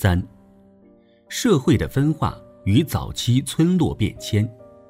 3、社会的分化与早期村落变迁。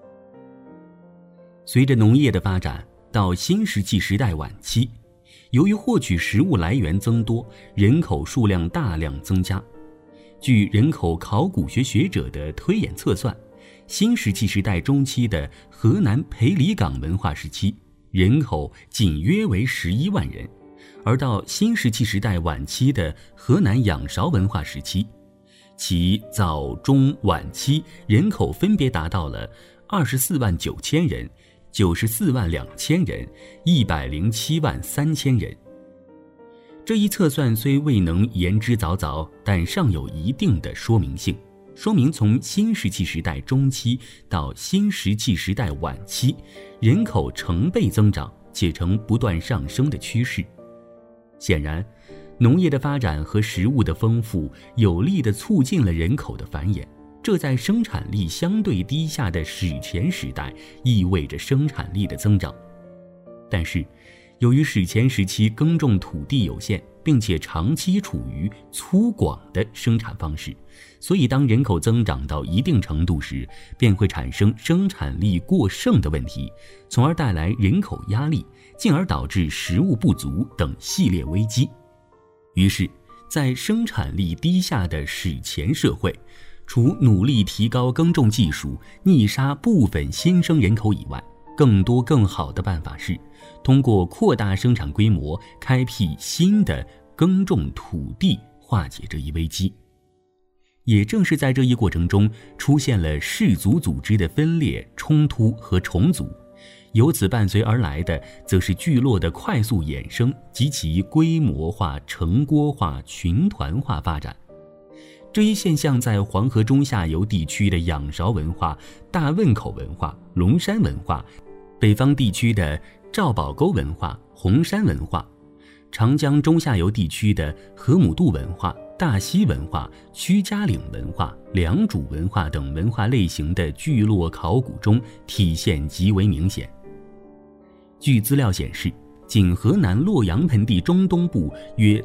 随着农业的发展，到新石器时代晚期，由于获取食物来源增多，人口数量大量增加。据人口考古学学者的推演测算，新石器时代中期的河南裴李岗文化时期，人口仅约为11万人，而到新石器时代晚期的河南仰韶文化时期，其早中晚期人口分别达到了24万9千人、94万2千人、107万3千人。这一测算虽未能言之凿凿，但尚有一定的说明性，说明从新石器时代中期到新石器时代晚期，人口成倍增长且呈不断上升的趋势。显然，农业的发展和食物的丰富有力地促进了人口的繁衍，这在生产力相对低下的史前时代意味着生产力的增长。但是，由于史前时期耕种土地有限，并且长期处于粗犷的生产方式，所以当人口增长到一定程度时，便会产生生产力过剩的问题，从而带来人口压力，进而导致食物不足等系列危机。于是，在生产力低下的史前社会，除努力提高耕种技术，逆杀部分新生人口以外，更多更好的办法是通过扩大生产规模，开辟新的耕种土地，化解这一危机。也正是在这一过程中，出现了氏族组织的分裂、冲突和重组，由此伴随而来的则是聚落的快速衍生及其规模化、成锅化、群团化发展。这一现象在黄河中下游地区的仰韶文化、大汶口文化、龙山文化，北方地区的赵堡沟文化、红山文化，长江中下游地区的河姆渡文化、大溪文化、曲家岭文化、良渚文化等文化类型的聚落考古中体现极为明显。据资料显示，仅河南洛阳盆地中东部约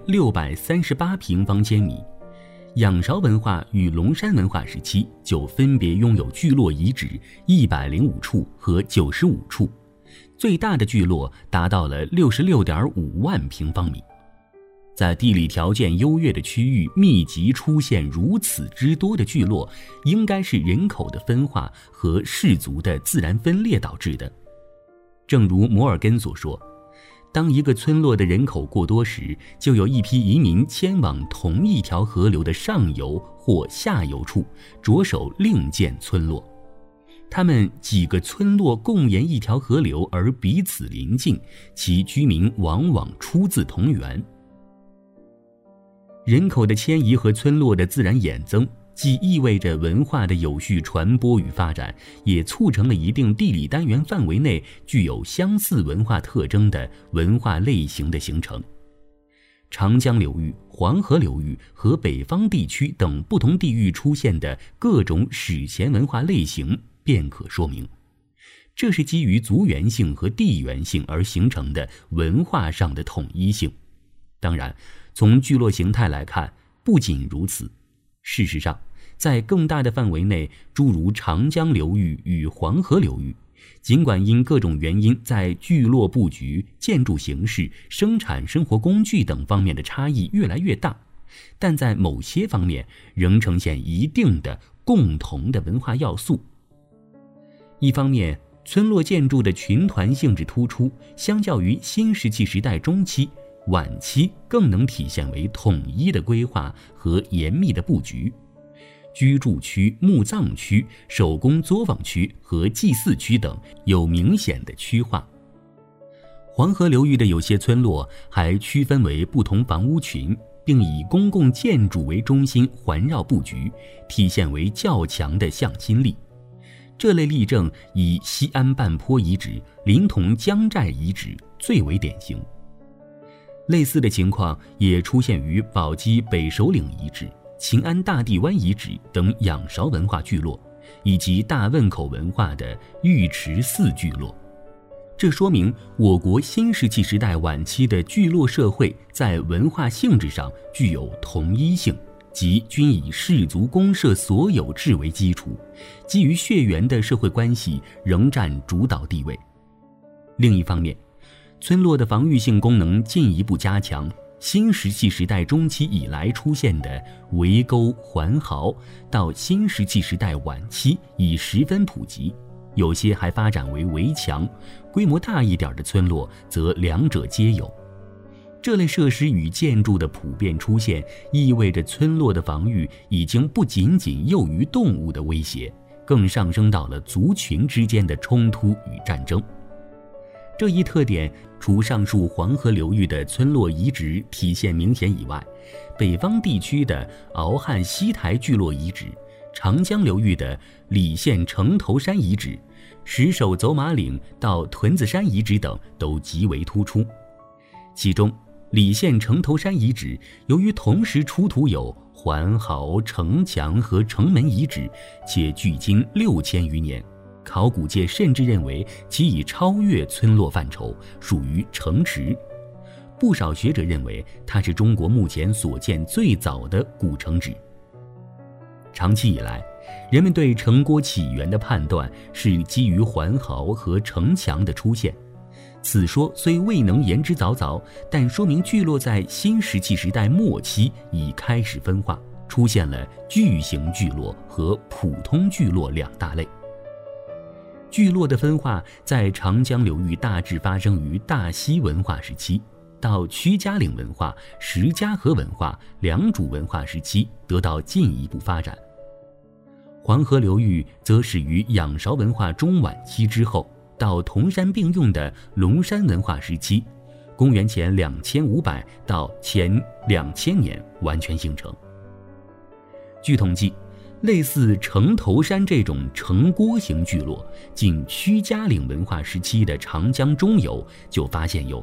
638平方千米，仰韶文化与龙山文化时期就分别拥有聚落遗址105处和95处，最大的聚落达到了66.5万平方米。在地理条件优越的区域密集出现如此之多的聚落，应该是人口的分化和氏族的自然分裂导致的。正如摩尔根所说，当一个村落的人口过多时，就有一批移民迁往同一条河流的上游或下游处，着手另建村落。他们几个村落共沿一条河流而彼此邻近，其居民往往出自同源。人口的迁移和村落的自然衍增，既意味着文化的有序传播与发展，也促成了一定地理单元范围内具有相似文化特征的文化类型的形成。长江流域、黄河流域和北方地区等不同地域出现的各种史前文化类型便可说明，这是基于族源性和地缘性而形成的文化上的统一性。当然，从聚落形态来看，不仅如此。事实上，在更大的范围内，诸如长江流域与黄河流域，尽管因各种原因在聚落布局、建筑形式、生产生活工具等方面的差异越来越大，但在某些方面仍呈现一定的共同的文化要素。一方面，村落建筑的群团性质突出，相较于新石器时代中期、晚期更能体现为统一的规划和严密的布局。居住区、墓葬区、手工作坊区和祭祀区等有明显的区划。黄河流域的有些村落还区分为不同房屋群，并以公共建筑为中心环绕布局，体现为较强的向心力。这类例证以西安半坡遗址、临潼江寨遗址最为典型。类似的情况也出现于宝鸡北首领遗址、秦安大地湾遗址等仰韶文化聚落，以及大汶口文化的玉池寺聚落。这说明我国新石器时代晚期的聚落社会在文化性质上具有同一性， 即均以氏族公社所有制为基础，基于血缘的社会关系仍占主导地位。另一方面，村落的防御性功能进一步加强，新石器时代中期以来出现的围沟环壕，到新石器时代晚期已十分普及，有些还发展为围墙，规模大一点的村落则两者皆有。这类设施与建筑的普遍出现，意味着村落的防御已经不仅仅囿于动物的威胁，更上升到了族群之间的冲突与战争。这一特点除上述黄河流域的村落遗址体现明显以外，北方地区的敖汉西台聚落遗址、长江流域的礼县城头山遗址、石首走马岭到屯子山遗址等都极为突出。其中礼县城头山遗址由于同时出土有环壕、城墙和城门遗址，且距今6000余年，考古界甚至认为其已超越村落范畴，属于城池。不少学者认为它是中国目前所见最早的古城址。长期以来，人们对城郭起源的判断是基于环壕和城墙的出现。此说虽未能言之凿凿，但说明聚落在新石器时代末期已开始分化，出现了巨型聚落和普通聚落两大类。聚落的分化在长江流域大致发生于大溪文化时期，到曲家岭文化、石家河文化良渚文化时期得到进一步发展。黄河流域则始于仰韶文化中晚期之后，到同山并用的龙山文化时期，公元前2500到前2000年完全形成。据统计，类似城头山这种城郭型聚落，仅曲家岭文化时期的长江中游就发现有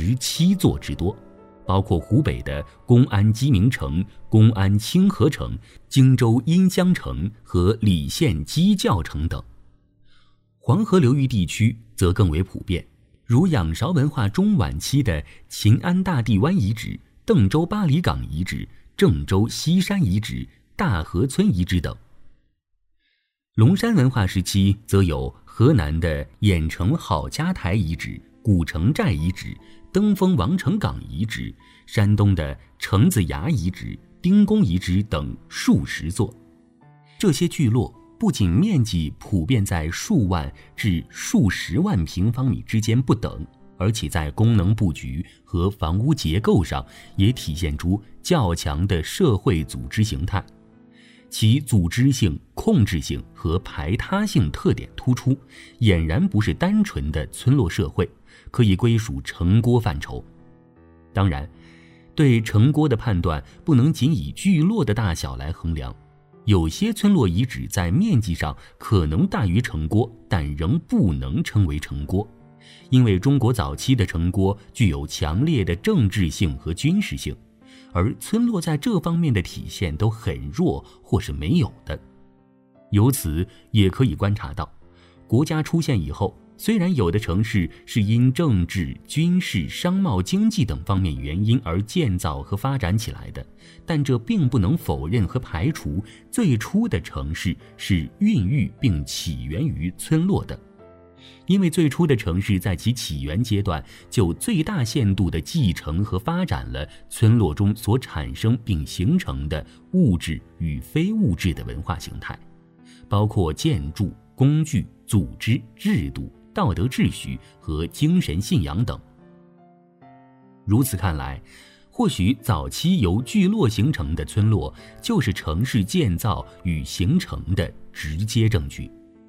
17座之多，包括湖北的公安鸡鸣城、公安清河城、荆州阴江城和礼县鸡叫城等。黄河流域地区则更为普遍，如仰韶文化中晚期的秦安大地湾遗址、邓州八里岗遗址、郑州西山遗址、大河村遗址等。龙山文化时期则有河南的兖城郝家台遗址、古城寨遗址、登封王城岗遗址，山东的城子崖遗址、丁公遗址等数十座。这些聚落不仅面积普遍在数万至数十万平方米之间不等，而且在功能布局和房屋结构上也体现出较强的社会组织形态。其组织性、控制性和排他性特点突出，俨然不是单纯的村落社会，可以归属城郭范畴。当然，对城郭的判断不能仅以聚落的大小来衡量，有些村落遗址在面积上可能大于城郭，但仍不能称为城郭，因为中国早期的城郭具有强烈的政治性和军事性，而村落在这方面的体现都很弱或是没有的。由此也可以观察到，国家出现以后，虽然有的城市是因政治、军事、商贸、经济等方面原因而建造和发展起来的，但这并不能否认和排除最初的城市是孕育并起源于村落的。因为最初的城市在其起源阶段就最大限度地继承和发展了村落中所产生并形成的物质与非物质的文化形态，包括建筑、工具、组织、制度、道德秩序和精神信仰等。如此看来，或许早期由聚落形成的村落就是城市建造与形成的直接证据。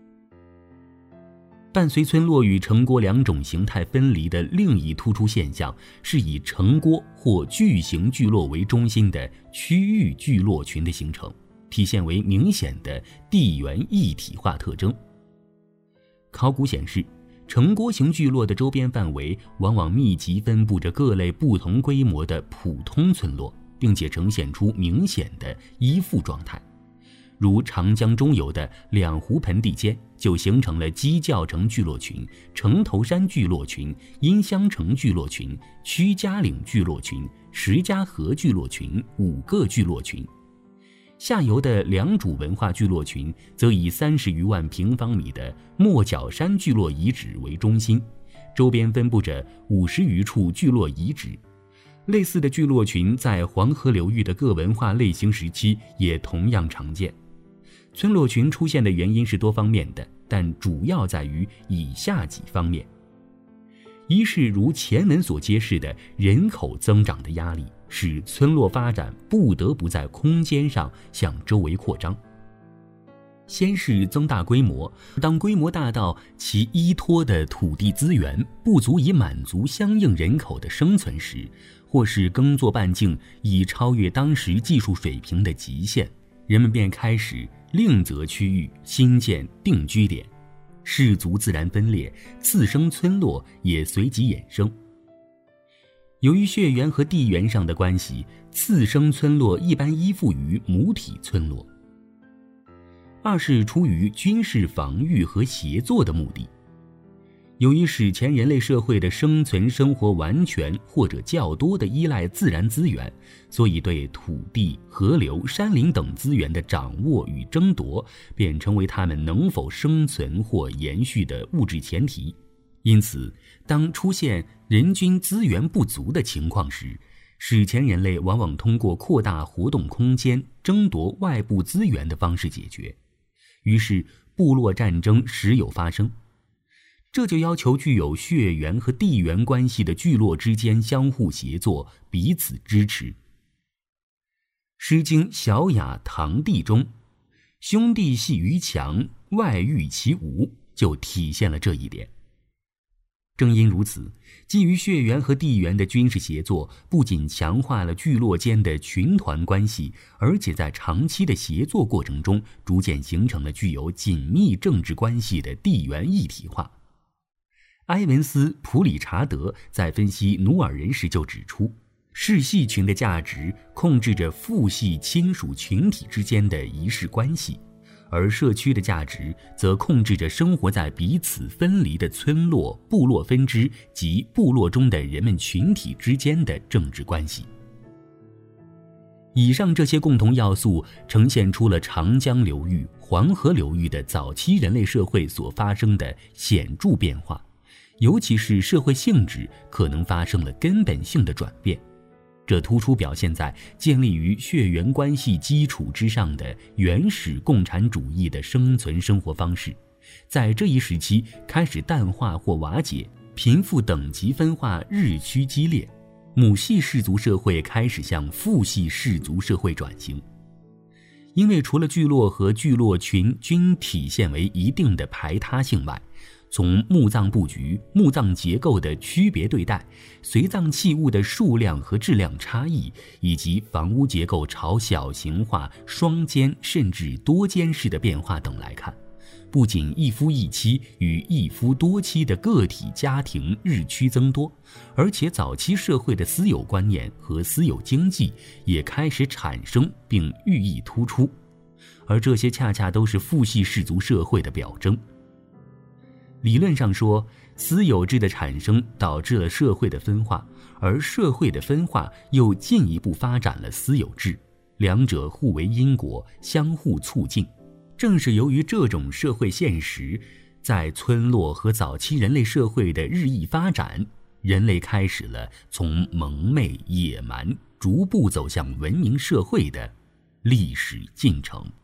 伴随村落与城郭两种形态分离的另一突出现象，是以城郭或巨型聚落为中心的区域聚落群的形成，体现为明显的地缘一体化特征。考古显示，城郭型聚落的周边范围往往密集分布着各类不同规模的普通村落，并且呈现出明显的依附状态。如长江中游的两湖盆地间就形成了鸡叫城聚落群、城头山聚落群、阴乡城聚落群、曲家岭聚落群、石家河聚落群5个聚落群。 下游的良渚文化聚落群则以30余万平方米的莫角山聚落遗址为中心，周边分布着50余处聚落遗址。类似的聚落群在黄河流域的各文化类型时期也同样常见。村落群出现的原因是多方面的，但主要在于以下几方面。一是如前文所揭示的人口增长的压力，使村落发展不得不在空间上向周围扩张。先是增大规模，当规模大到其依托的土地资源不足以满足相应人口的生存时，或是耕作半径已超越当时技术水平的极限，人们便开始另择区域新建定居点，氏族自然分裂，次生村落也随即衍生。由于血缘和地缘上的关系，次生村落一般依附于母体村落。二是出于军事防御和协作的目的。由于史前人类社会的生存生活完全或者较多的依赖自然资源，所以对土地、河流、山林等资源的掌握与争夺便成为他们能否生存或延续的物质前提。因此，当出现人均资源不足的情况时，史前人类往往通过扩大活动空间、争夺外部资源的方式解决。于是，部落战争时有发生。这就要求具有血缘和地缘关系的聚落之间相互协作，彼此支持。《诗经·小雅·堂地》中“兄弟系于墙，外御其无”就体现了这一点。正因如此，基于血缘和地缘的军事协作不仅强化了聚落间的群团关系，而且在长期的协作过程中逐渐形成了具有紧密政治关系的地缘一体化。埃文斯·普理查德在分析努尔人时就指出，氏系群的价值控制着父系亲属群体之间的仪式关系，而社区的价值则控制着生活在彼此分离的村落、部落分支及部落中的人们群体之间的政治关系。以上这些共同要素呈现出了长江流域、黄河流域的早期人类社会所发生的显著变化，尤其是社会性质可能发生了根本性的转变。这突出表现在建立于血缘关系基础之上的原始共产主义的生存生活方式，在这一时期开始淡化或瓦解，贫富等级分化日趋激烈，母系氏族社会开始向父系氏族社会转型。因为除了聚落和聚落群均体现为一定的排他性外，从墓葬布局、墓葬结构的区别对待、随葬器物的数量和质量差异，以及房屋结构朝小型化、双间甚至多间式的变化等来看，不仅一夫一妻与一夫多妻的个体家庭日趋增多，而且早期社会的私有观念和私有经济也开始产生并寓意突出，而这些恰恰都是父系氏族社会的表征。理论上说，私有制的产生导致了社会的分化，而社会的分化又进一步发展了私有制，两者互为因果，相互促进。正是由于这种社会现实，在村落和早期人类社会的日益发展，人类开始了从蒙昧野蛮逐步走向文明社会的历史进程。